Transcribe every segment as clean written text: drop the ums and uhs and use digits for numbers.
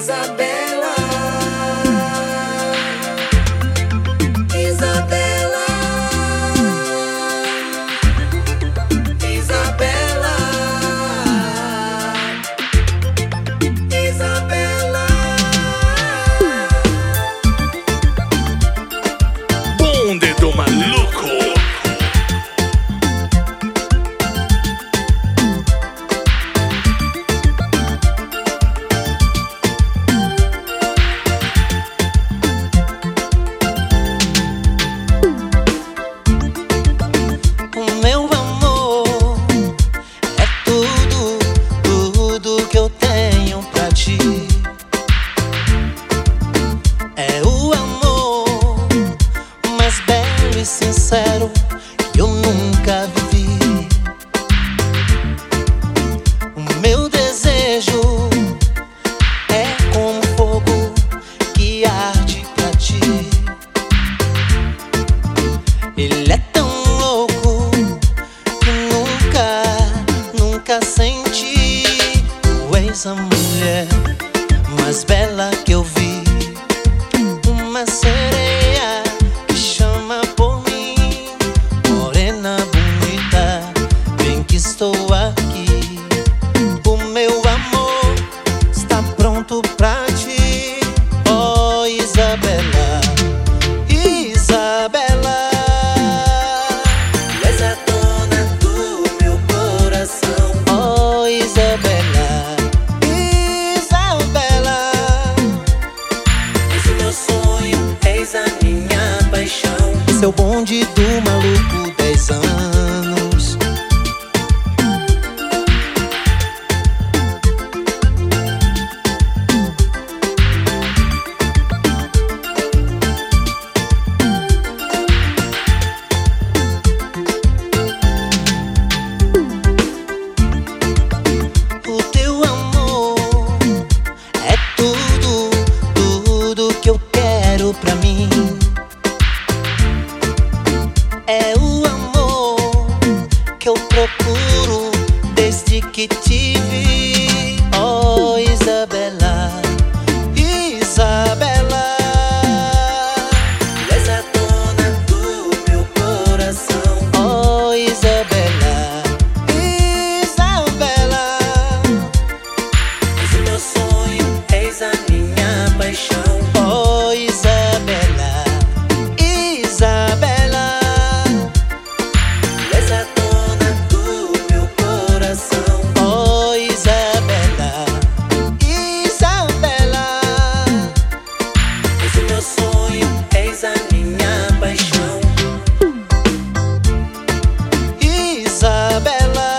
Isabela, Isabela, Isabela, Isabela. Bonde do Maluco. Sincero que eu nunca vivi. O meu desejo é como fogo que arde pra ti. Ele é tão louco que nunca senti. Tu és a mulher mais bela que eu vi, uma sereia que chama por mim. Morena bonita, bem que estou aqui. O meu amor está pronto pra ti. Oh, Isabela, Isabela, Tu és a dona do meu coração. oh, Isabela, Isabela. És o meu sonho, és a minha paixão. Esse é o bonde do maluco, 10 anos. O teu amor é tudo que eu quero pra mim. É o amor que eu procuro desde que te vi. Oh, Isabela, Isabela. Tu és a dona do meu coração. Oh, Isabela, Isabela. És o meu sonho, és a minha paixão. Oh, Isabela, Isabela. Tu és a dona do meu coração. Oh, Isabela, Isabela. És o meu sonho, és a minha paixão. Isabela,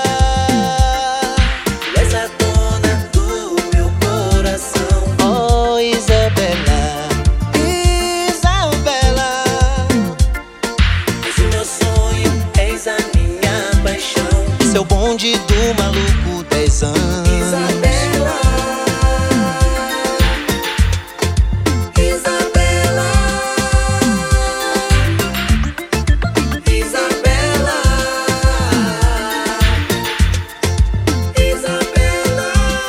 Tu és a dona do meu coração. oh, Isabela, Isabela. És o meu sonho, és a minha paixão. Esse é o bonde do maluco, 10 anos. Isabela, Isabela, Isabela, Isabela.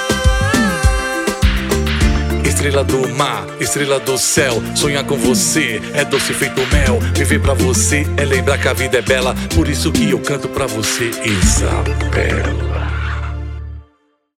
Estrela do mar, estrela do céu, sonhar com você é doce feito mel. Viver pra você é lembrar que a vida é bela, por isso que eu canto pra você, Isabela.